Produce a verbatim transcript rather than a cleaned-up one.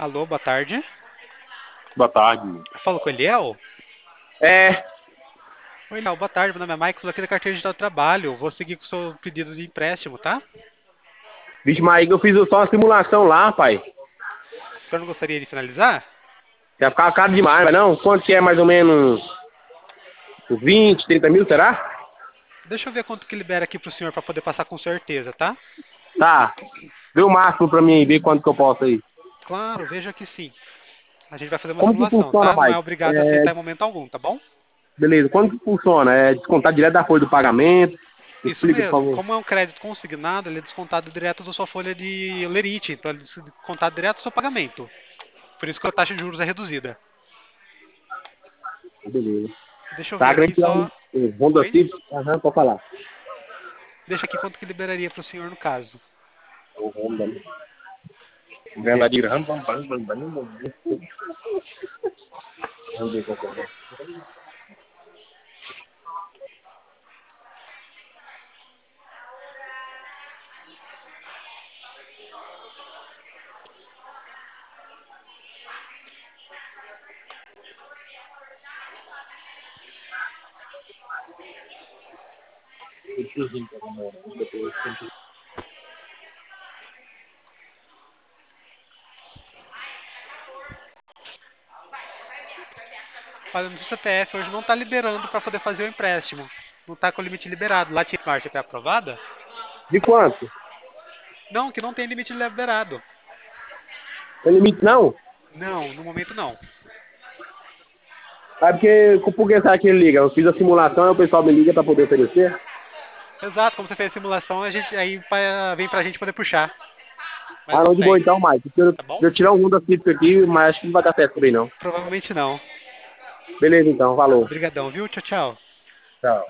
Alô, boa tarde. Boa tarde. Falo com o Eliel? É, Oi, Eliel, boa tarde. Meu nome é Michael, aqui da Carteira Digital do Trabalho. Vou seguir com o seu pedido de empréstimo, tá? vixe, mas eu fiz só uma simulação lá, pai. O senhor não gostaria de finalizar? Vai ficar caro demais, mas não? Quanto que é mais ou menos? Uns vinte, trinta mil, será? Deixa eu ver quanto que libera aqui pro senhor para poder passar com certeza, tá? Tá. Vê o máximo pra mim aí, vê quanto que eu posso aí. Claro, veja que sim. A gente vai fazer uma Como que simulação, funciona, tá? Não pai? é obrigado a É, aceitar em momento algum, tá bom? beleza, como que funciona? É descontar direto da folha do pagamento? Isso Explica, por mesmo. favor. Como é um crédito consignado, ele é descontado direto da sua folha de lerite. Então, ele é descontado direto do seu pagamento. Por isso que a taxa de juros é reduzida. Beleza. Deixa eu Tá, ver querendo aqui tirar só. um, um Honda Oi? Civic? Aham, pode falar. Deixa aqui quanto que liberaria pro senhor no caso. O Honda. Verdadeiro. Vamos ver qual que é. Olha, no C P F hoje não está liberando para poder fazer o empréstimo. Não está com o limite liberado. Lá tinha parte é aprovada? De quanto? Não, que não tem limite liberado. Tem limite não? Não, no momento não. É porque, por que será que ele liga? Eu fiz a simulação e o pessoal me liga pra poder oferecer. Exato, como você fez a simulação, a gente aí pa- vem pra gente poder puxar. Mas Ah, não não, de boa tem, então, Mike. Se eu, se tá bom? eu tirar um Honda Civic aqui, mas acho que não vai dar certo também não. Provavelmente não. Beleza então, falou. Obrigadão, viu? Tchau, tchau. Tchau.